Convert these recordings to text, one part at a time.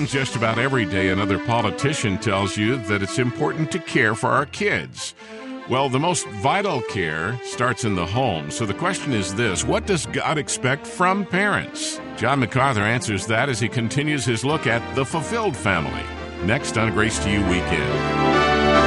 happens just about every day. Another politician tells you that it's important to care for our kids. Well, the most vital care starts in the home. So the question is this: what does God expect from parents? John MacArthur answers that as he continues his look at the fulfilled family. Next on Grace to You Weekend.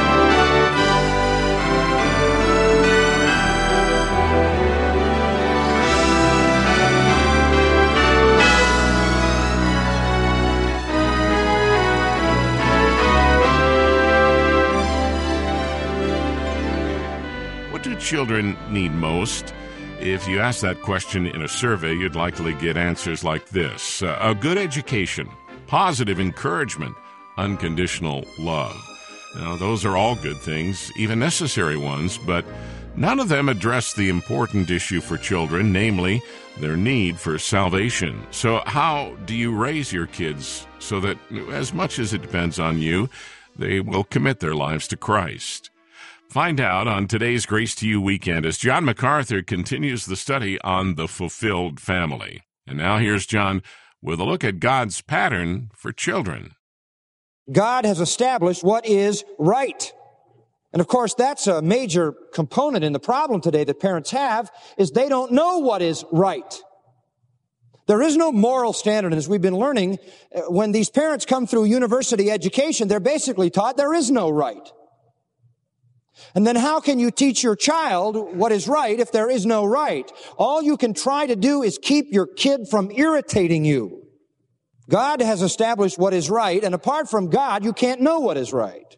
What do children need most? If you ask that question in a survey, you'd likely get answers like this: a good education, positive encouragement, unconditional love. Now, those are all good things, even necessary ones, but none of them address the important issue for children, namely their need for salvation. So how do you raise your kids so that, as much as it depends on you, they will commit their lives to Christ? Find out on today's Grace to You Weekend as John MacArthur continues the study on the fulfilled family. And now here's John with a look at God's pattern for children. God has established what is right. And of course, that's a major component in the problem today that parents have, is they don't know what is right. There is no moral standard, and as we've been learning, when these parents come through university education, they're basically taught there is no right. And then how can you teach your child what is right if there is no right? All you can try to do is keep your kid from irritating you. God has established what is right, and apart from God, you can't know what is right.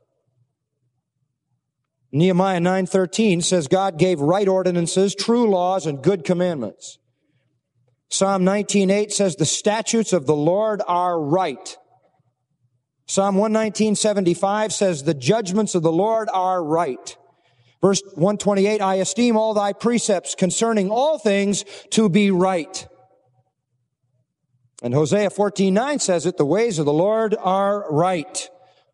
Nehemiah 9:13 says God gave right ordinances, true laws, and good commandments. Psalm 19:8 says the statutes of the Lord are right. Psalm 119:75 says the judgments of the Lord are right. Verse 128, I esteem all thy precepts concerning all things to be right. And Hosea 14:9 says it, the ways of the Lord are right.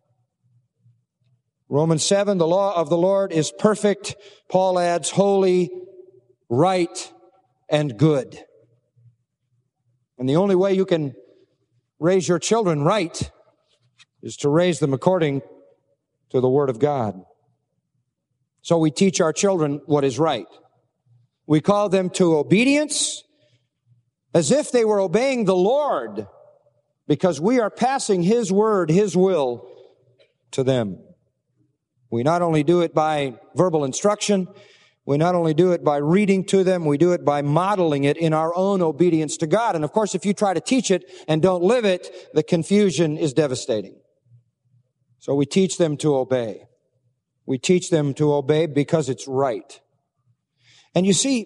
Romans 7, the law of the Lord is perfect. Paul adds holy, right, and good. And the only way you can raise your children right is to raise them according to the Word of God. So we teach our children what is right. We call them to obedience as if they were obeying the Lord, because we are passing His Word, His will to them. We not only do it by verbal instruction, we not only do it by reading to them, we do it by modeling it in our own obedience to God. And of course, if you try to teach it and don't live it, the confusion is devastating. So we teach them to obey. We teach them to obey because it's right. And you see,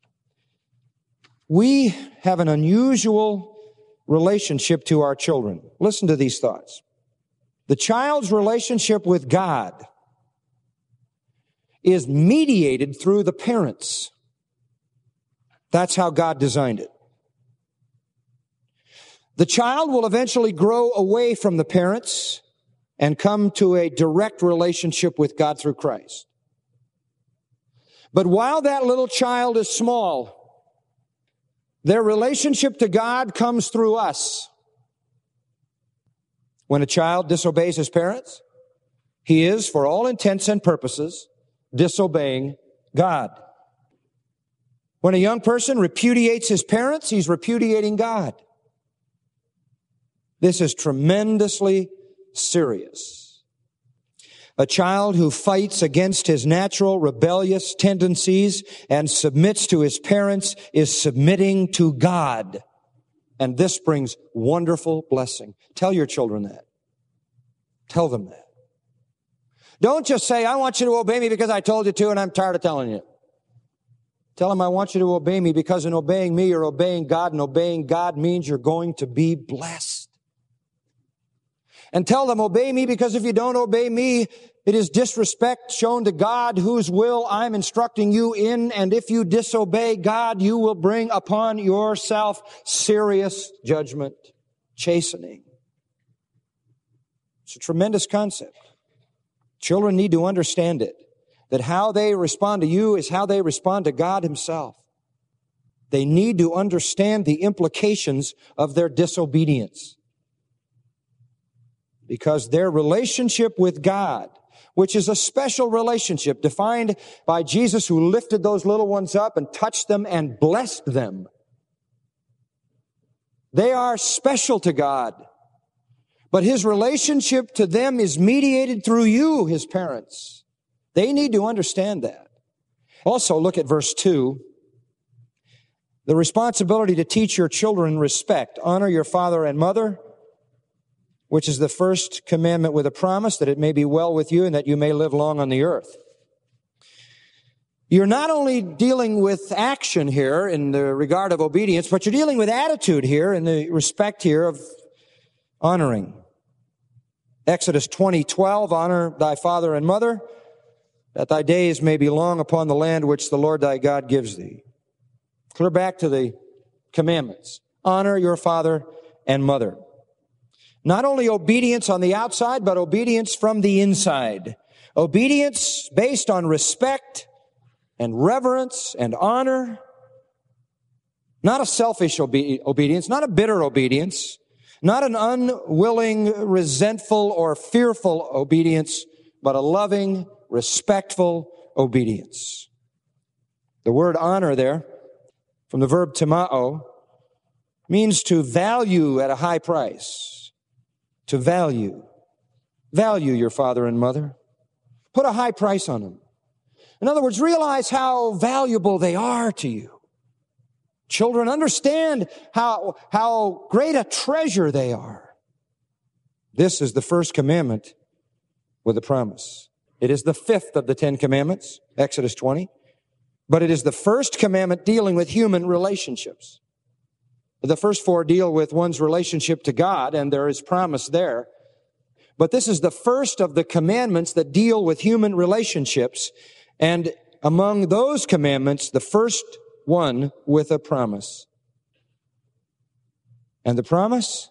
we have an unusual relationship to our children. Listen to these thoughts. The child's relationship with God is mediated through the parents. That's how God designed it. The child will eventually grow away from the parents and come to a direct relationship with God through Christ. But while that little child is small, their relationship to God comes through us. When a child disobeys his parents, he is, for all intents and purposes, disobeying God. When a young person repudiates his parents, he's repudiating God. This is tremendously serious. A child who fights against his natural rebellious tendencies and submits to his parents is submitting to God. And this brings wonderful blessing. Tell your children that. Tell them that. Don't just say, I want you to obey me because I told you to and I'm tired of telling you. Tell them, I want you to obey me because in obeying me, you're obeying God, and obeying God means you're going to be blessed. And tell them, obey me because if you don't obey me, it is disrespect shown to God, whose will I'm instructing you in. And if you disobey God, you will bring upon yourself serious judgment, chastening. It's a tremendous concept. Children need to understand it, that how they respond to you is how they respond to God Himself. They need to understand the implications of their disobedience. because their relationship with God, which is a special relationship defined by Jesus, who lifted those little ones up and touched them and blessed them. They are special to God, but His relationship to them is mediated through you, His parents. They need to understand that. Also, look at verse 2. The responsibility to teach your children respect. Honor your father and mother, which is the first commandment with a promise that it may be well with you and that you may live long on the earth. You're not only dealing with action here in the regard of obedience, but you're dealing with attitude here in the respect here of honoring. Exodus 20:12, honor thy father and mother, that thy days may be long upon the land which the Lord thy God gives thee. Clear back to the commandments. Honor your father and mother. Not only obedience on the outside, but obedience from the inside. Obedience based on respect and reverence and honor. Not a selfish obedience, not a bitter obedience, not an unwilling, resentful, or fearful obedience, but a loving, respectful obedience. The word honor there, from the verb timao, means to value at a high price. To value. Value your father and mother. Put a high price on them. In other words, realize how valuable they are to you. Children, understand how great a treasure they are. This is the first commandment with a promise. It is the fifth of the 10 commandments, Exodus 20. But it is the first commandment dealing with human relationships. The first 4 deal with one's relationship to God, and there is promise there. But this is the first of the commandments that deal with human relationships. And among those commandments, the first one with a promise. And the promise?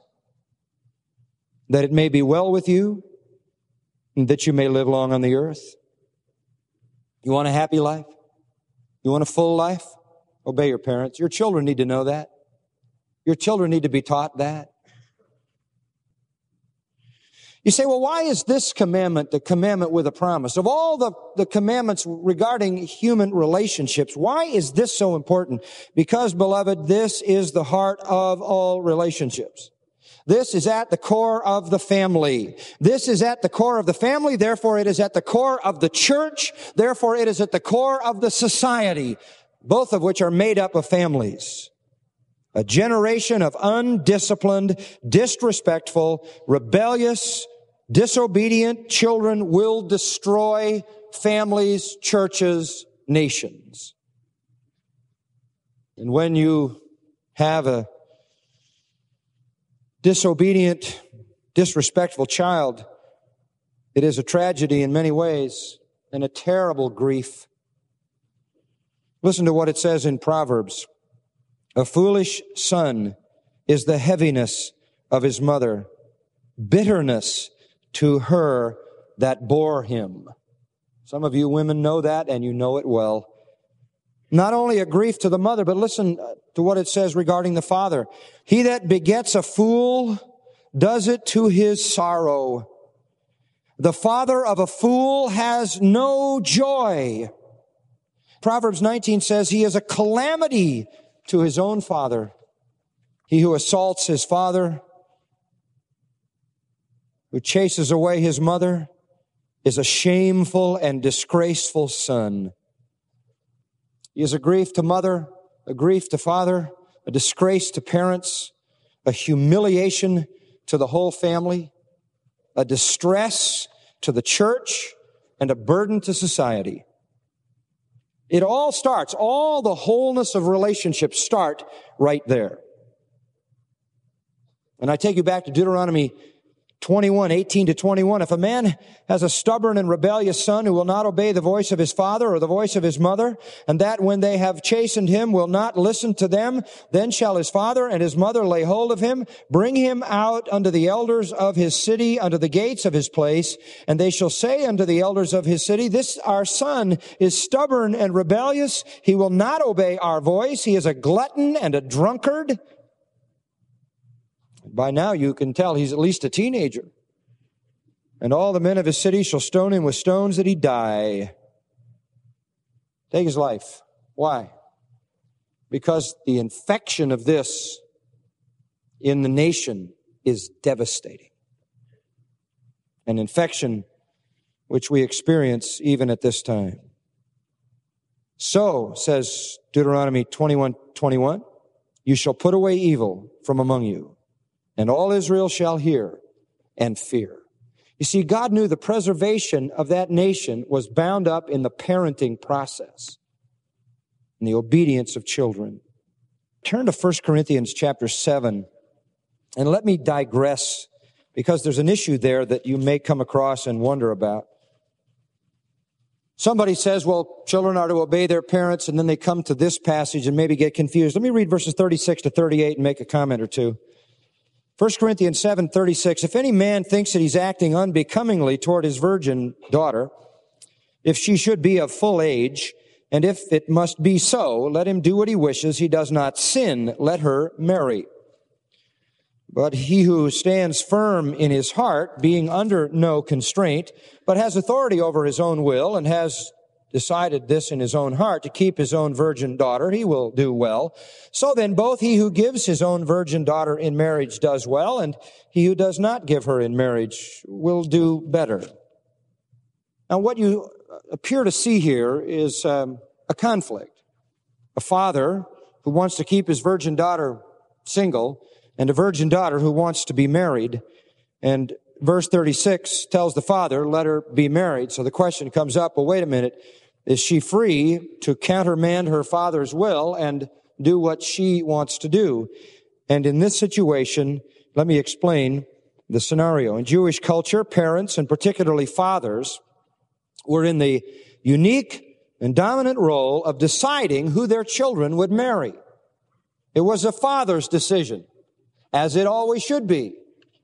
That it may be well with you, and that you may live long on the earth. You want a happy life? You want a full life? Obey your parents. Your children need to know that. Your children need to be taught that. You say, well, why is this commandment the commandment with a promise? Of all the commandments regarding human relationships, why is this so important? Because, beloved, this is the heart of all relationships. This is at the core of the family. This is at the core of the family, therefore it is at the core of the church, therefore it is at the core of the society, both of which are made up of families. A generation of undisciplined, disrespectful, rebellious, disobedient children will destroy families, churches, nations. And when you have a disobedient, disrespectful child, it is a tragedy in many ways and a terrible grief. Listen to what it says in Proverbs. A foolish son is the heaviness of his mother, bitterness to her that bore him. Some of you women know that, and you know it well. Not only a grief to the mother, but listen to what it says regarding the father. He that begets a fool does it to his sorrow. The father of a fool has no joy. Proverbs 19 says he is a calamity to his own father. He who assaults his father, who chases away his mother, is a shameful and disgraceful son. He is a grief to mother, a grief to father, a disgrace to parents, a humiliation to the whole family, a distress to the church, and a burden to society. It all starts, all the wholeness of relationships start right there. And I take you back to Deuteronomy 21:18-21. If a man has a stubborn and rebellious son who will not obey the voice of his father or the voice of his mother, and that when they have chastened him will not listen to them, then shall his father and his mother lay hold of him, bring him out unto the elders of his city, unto the gates of his place, and they shall say unto the elders of his city, this our son is stubborn and rebellious. He will not obey our voice. He is a glutton and a drunkard. By now you can tell he's at least a teenager. and all the men of his city shall stone him with stones that he die. Take his life. Why? Because the infection of this in the nation is devastating. An infection which we experience even at this time. So, says Deuteronomy 21:21, you shall put away evil from among you, and all Israel shall hear and fear. You see, God knew the preservation of that nation was bound up in the parenting process and the obedience of children. Turn to 1 Corinthians chapter 7, and let me digress, because there's an issue there that you may come across and wonder about. Somebody says, well, children are to obey their parents, and then they come to this passage and maybe get confused. Let me read verses 36 to 38 and make a comment or two. 1 Corinthians 7:36, if any man thinks that he's acting unbecomingly toward his virgin daughter, if she should be of full age, and if it must be so, let him do what he wishes. He does not sin. Let her marry. But he who stands firm in his heart, being under no constraint, but has authority over his own will and has decided this in his own heart to keep his own virgin daughter, he will do well. So then both he who gives his own virgin daughter in marriage does well, and he who does not give her in marriage will do better. Now what you appear to see here is a conflict. A father who wants to keep his virgin daughter single, and a virgin daughter who wants to be married. And verse 36 tells the father, let her be married. So the question comes up, well, wait a minute. Is she free to countermand her father's will and do what she wants to do? And in this situation, let me explain the scenario. In Jewish culture, parents, and particularly fathers, were in the unique and dominant role of deciding who their children would marry. It was a father's decision, as it always should be.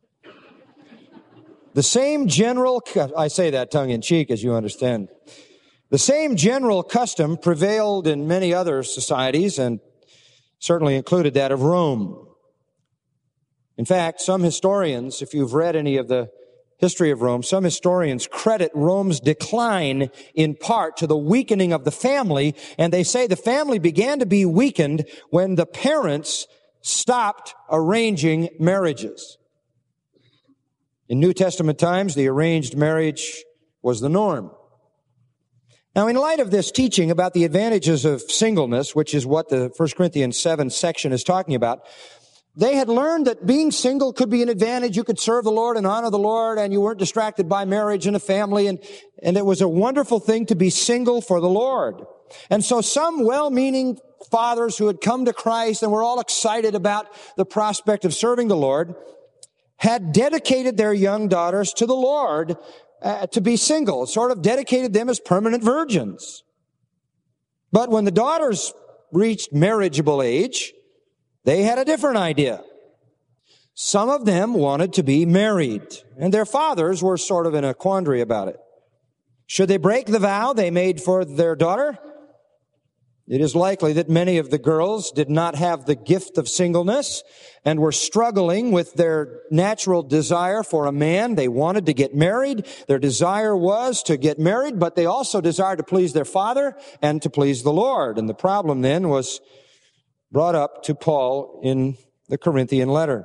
The same general, I say that tongue in cheek, as you understand. The same general custom prevailed in many other societies, and certainly included that of Rome. In fact, some historians, if you've read any of the history of Rome, some historians credit Rome's decline in part to the weakening of the family, and they say the family began to be weakened when the parents stopped arranging marriages. In New Testament times, the arranged marriage was the norm. Now, in light of this teaching about the advantages of singleness, which is what the 1 Corinthians 7 section is talking about, they had learned that being single could be an advantage. You could serve the Lord and honor the Lord, and you weren't distracted by marriage and a family, and it was a wonderful thing to be single for the Lord. And so some well-meaning fathers who had come to Christ and were all excited about the prospect of serving the Lord had dedicated their young daughters to the Lord to be single, sort of dedicated them as permanent virgins. But when the daughters reached marriageable age, they had a different idea. Some of them wanted to be married, and their fathers were sort of in a quandary about it. Should they break the vow they made for their daughter? It is likely that many of the girls did not have the gift of singleness and were struggling with their natural desire for a man. They wanted to get married. Their desire was to get married, but they also desired to please their father and to please the Lord. And the problem then was brought up to Paul in the Corinthian letter.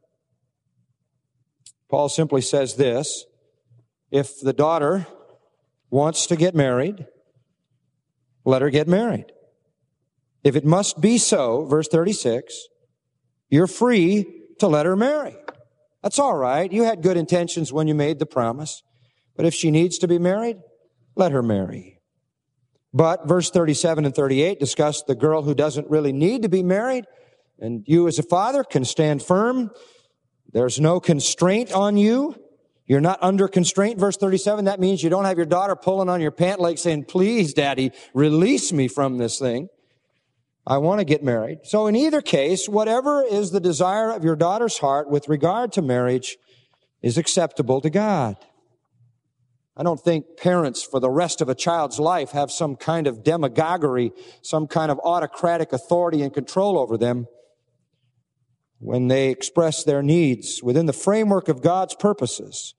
Paul simply says this: if the daughter wants to get married, let her get married. If it must be so, verse 36, you're free to let her marry. That's all right. You had good intentions when you made the promise. But if she needs to be married, let her marry. But verse 37 and 38 discuss the girl who doesn't really need to be married. And you as a father can stand firm. There's no constraint on you. You're not under constraint. Verse 37, that means you don't have your daughter pulling on your pant leg saying, please, Daddy, release me from this thing. I want to get married. So in either case, whatever is the desire of your daughter's heart with regard to marriage is acceptable to God. I don't think parents for the rest of a child's life have some kind of demagoguery, some kind of autocratic authority and control over them when they express their needs within the framework of God's purposes.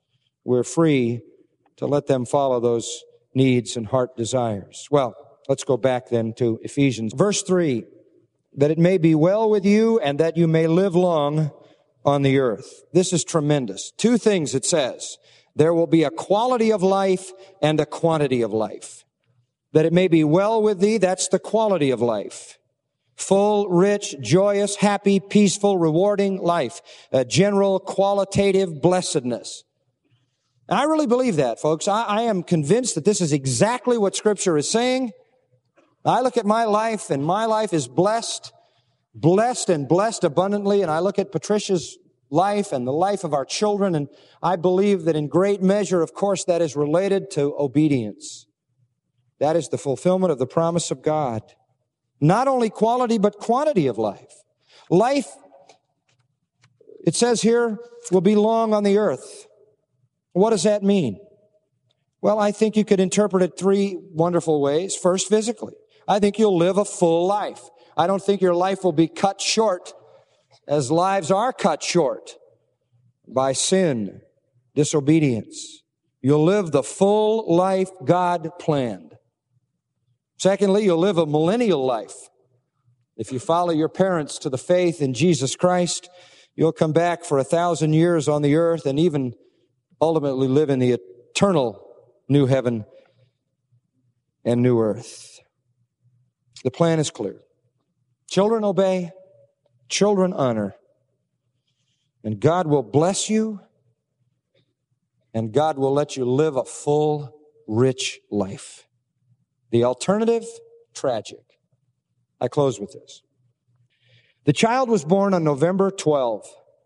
we're free to let them follow those needs and heart desires. Well, let's go back then to Ephesians. Verse 3, that it may be well with you and that you may live long on the earth. This is tremendous. Two things it says. There will be a quality of life and a quantity of life. That it may be well with thee, that's the quality of life. Full, rich, joyous, happy, peaceful, rewarding life. A general qualitative blessedness. And I really believe that, folks. I am convinced that this is exactly what Scripture is saying. I look at my life, and my life is blessed and blessed abundantly. And I look at Patricia's life and the life of our children, and I believe that in great measure, of course, that is related to obedience. That is the fulfillment of the promise of God. Not only quality, but quantity of life. Life, it says here, will be long on the earth. What does that mean? Well, I think you could interpret it three wonderful ways. First, physically. I think you'll live a full life. I don't think your life will be cut short, as lives are cut short by sin, disobedience. You'll live the full life God planned. Secondly, you'll live a millennial life. If you follow your parents to the faith in Jesus Christ, you'll come back for 1,000 years on the earth and even ultimately live in the eternal new heaven and new earth. The plan is clear. Children obey, children honor, and God will bless you, and God will let you live a full, rich life. The alternative, tragic. I close with this. The child was born on November 12,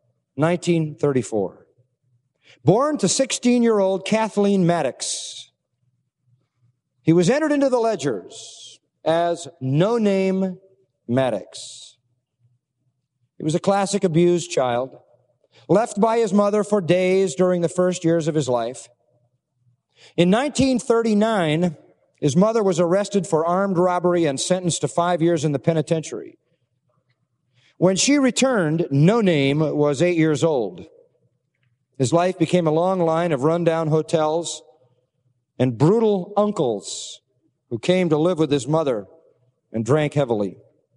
1934. Born to 16-year-old Kathleen Maddox. He was entered into the ledgers as No Name Maddox. He was a classic abused child, left by his mother for days during the first years of his life. In 1939, his mother was arrested for armed robbery and sentenced to 5 years in the penitentiary. When she returned, No Name was 8 years old. His life became a long line of rundown hotels and brutal uncles who came to live with his mother and drank heavily.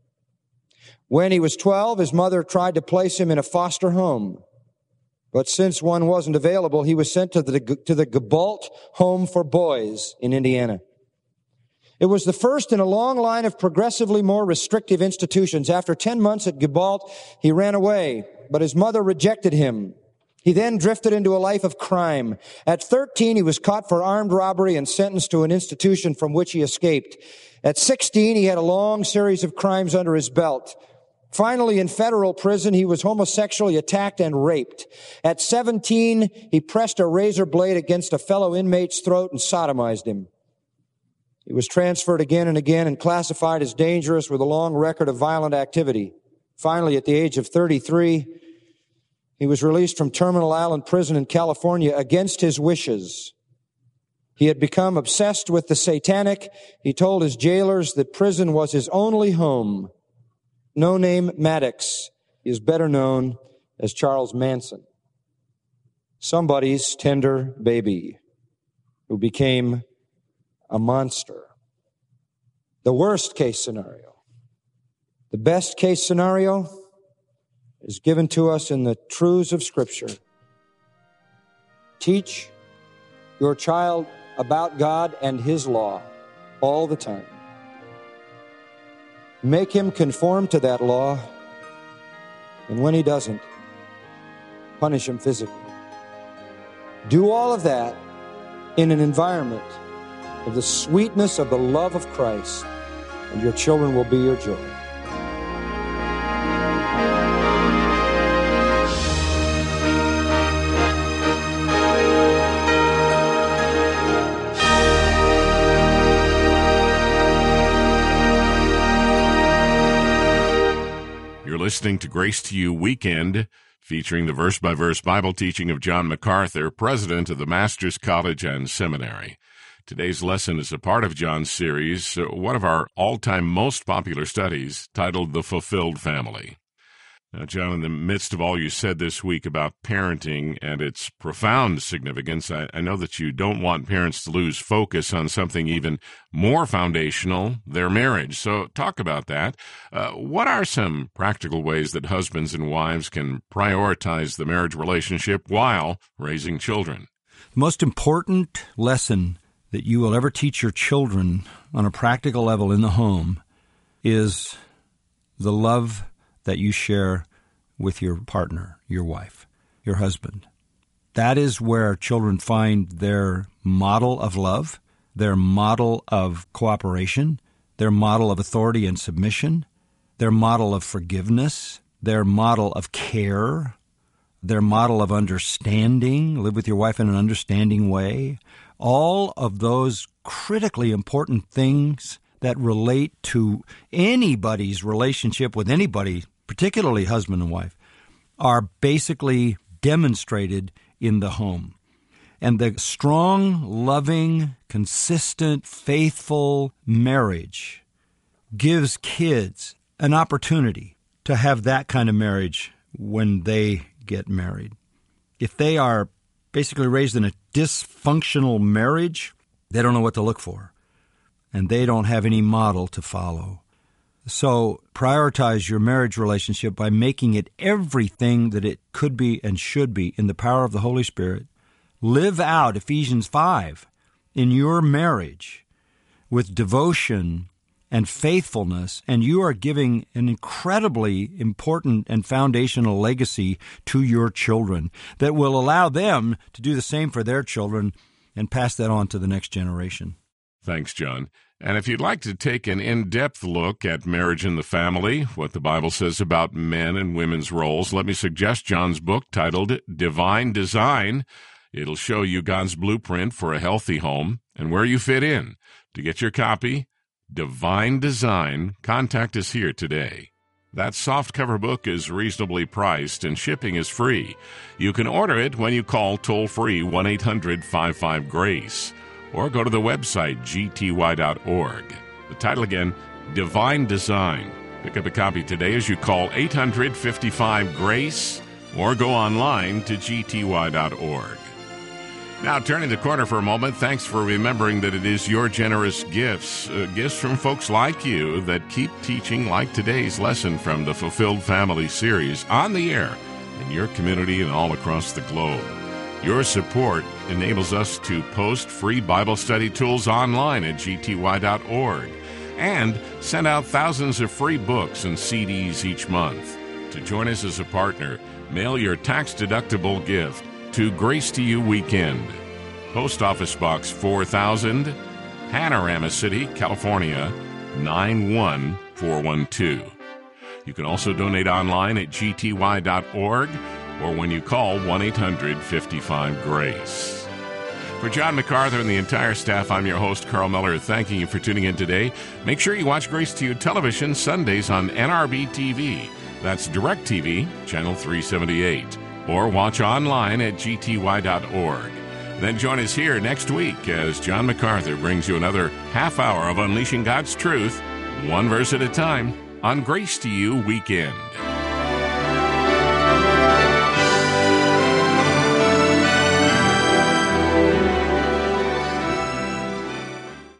When he was 12, his mother tried to place him in a foster home. But since one wasn't available, he was sent to the Gabault Home for Boys in Indiana. It was the first in a long line of progressively more restrictive institutions. After 10 months at Gabault, he ran away, but his mother rejected him. He then drifted into a life of crime. At 13, he was caught for armed robbery and sentenced to an institution from which he escaped. At 16, he had a long series of crimes under his belt. Finally, in federal prison, he was homosexually attacked and raped. At 17, he pressed a razor blade against a fellow inmate's throat and sodomized him. He was transferred again and again and classified as dangerous with a long record of violent activity. Finally, at the age of 33, he was released from Terminal Island Prison in California against his wishes. He had become obsessed with the satanic. He told his jailers that prison was his only home. No Name Maddox is better known as Charles Manson, somebody's tender baby who became a monster. The worst case scenario. The best case scenario is given to us in the truths of Scripture. Teach your child about God and His law all the time. Make him conform to that law, and when he doesn't, punish him physically. Do all of that in an environment of the sweetness of the love of Christ, and your children will be your joy. You're listening to Grace to You Weekend, featuring the verse-by-verse Bible teaching of John MacArthur, president of the Master's College and Seminary. Today's lesson is a part of John's series, one of our all-time most popular studies, titled The Fulfilled Family. Now, John, in the midst of all you said this week about parenting and its profound significance, I know that you don't want parents to lose focus on something even more foundational, their marriage. So talk about that. What are some practical ways that husbands and wives can prioritize the marriage relationship while raising children? The most important lesson that you will ever teach your children on a practical level in the home is the love that you share with your partner, your wife, your husband. That is where children find their model of love, their model of cooperation, their model of authority and submission, their model of forgiveness, their model of care, their model of understanding, live with your wife in an understanding way. All of those critically important things that relate to anybody's relationship with anybody, particularly husband and wife, are basically demonstrated in the home. And the strong, loving, consistent, faithful marriage gives kids an opportunity to have that kind of marriage when they get married. If they are basically raised in a dysfunctional marriage, they don't know what to look for, and they don't have any model to follow. So prioritize your marriage relationship by making it everything that it could be and should be in the power of the Holy Spirit. Live out Ephesians 5 in your marriage with devotion and faithfulness, and you are giving an incredibly important and foundational legacy to your children that will allow them to do the same for their children and pass that on to the next generation. Thanks, John. And if you'd like to take an in-depth look at marriage and the family, what the Bible says about men and women's roles, let me suggest John's book titled Divine Design. It'll show you God's blueprint for a healthy home and where you fit in. To get your copy, Divine Design, contact us here today. That softcover book is reasonably priced and shipping is free. You can order it when you call toll-free 1-800-55-GRACE. Or go to the website, gty.org. The title again, Divine Design. Pick up a copy today as you call 800-55-GRACE or go online to gty.org. Now, turning the corner for a moment, thanks for remembering that it is your generous gifts from folks like you that keep teaching like today's lesson from the Fulfilled Family series on the air in your community and all across the globe. Your support enables us to post free Bible study tools online at gty.org and send out thousands of free books and CDs each month. To join us as a partner, mail your tax-deductible gift to Grace to You Weekend, Post Office Box 4000, Panorama City, California, 91412. You can also donate online at gty.org or when you call 1-800-55-GRACE. For John MacArthur and the entire staff, I'm your host, Carl Miller, thanking you for tuning in today. Make sure you watch Grace to You television Sundays on NRB TV. That's DirecTV, Channel 378. Or watch online at gty.org. Then join us here next week as John MacArthur brings you another half hour of Unleashing God's Truth, one verse at a time, on Grace to You Weekend.